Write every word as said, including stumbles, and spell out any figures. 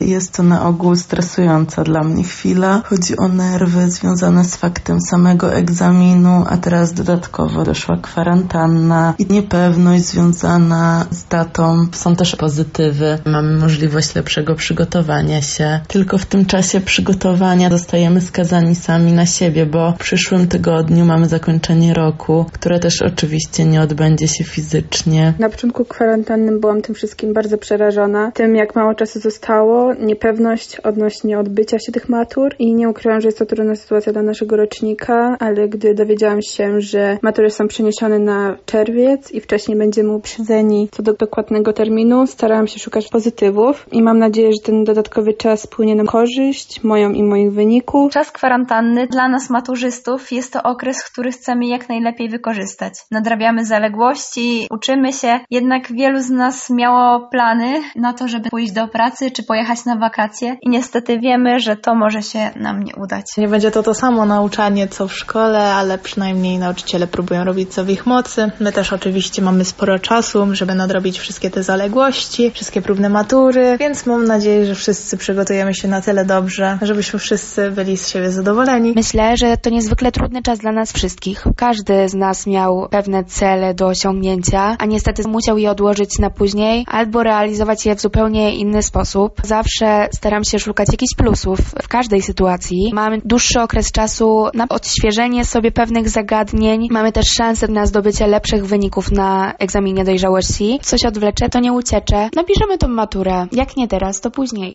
Jest to na ogół stresująca dla mnie chwila. Chodzi o nerwy związane z faktem samego egzaminu, a teraz dodatkowo doszła kwarantanna i niepewność związana z datą. Są też pozytywy. Mamy możliwość lepszego przygotowania się. Tylko w tym czasie przygotowania zostajemy skazani sami na siebie, bo w przyszłym tygodniu mamy zakończenie roku, które też oczywiście nie odbędzie się fizycznie. Na początku kwarantanny byłam tym wszystkim bardzo przerażona. Tym, jak mało czasu zostało, niepewność odnośnie odbycia się tych matur i nie ukrywam, że jest to trudna sytuacja dla naszego rocznika, ale gdy dowiedziałam się, że matury są przeniesione na czerwiec i wcześniej będziemy uprzedzeni co do dokładnego terminu, starałam się szukać pozytywów i mam nadzieję, że ten dodatkowy czas płynie na korzyść moją i moich wyników. Czas kwarantanny dla nas maturzystów jest to okres, który chcemy jak najlepiej wykorzystać. Nadrabiamy zaległości, uczymy się, jednak wielu z nas miało plany na to, żeby pójść do pracy czy pojechać na wakacje i niestety wiemy, że to może się nam nie udać. Nie będzie to to samo nauczanie co w szkole, ale przynajmniej nauczyciele próbują robić co w ich mocy. My też oczywiście mamy sporo czasu, żeby nadrobić wszystkie te zaległości, wszystkie próbne matury, więc mam nadzieję, że wszyscy przygotujemy się na tyle dobrze, żebyśmy wszyscy byli z siebie zadowoleni. Myślę, że to niezwykle trudny czas dla nas wszystkich. Każdy z nas miał pewne cele do osiągnięcia, a niestety musiał je odłożyć na później albo realizować je w zupełnie inny sposób. Zawsze staram się szukać jakichś plusów w każdej sytuacji. Mamy dłuższy okres czasu na odświeżenie sobie pewnych zagadnień. Mamy też szansę na zdobycie lepszych wyników na egzaminie dojrzałości. Coś odwlecze, to nie uciecze. Napiszemy tą maturę. Jak nie teraz, to później.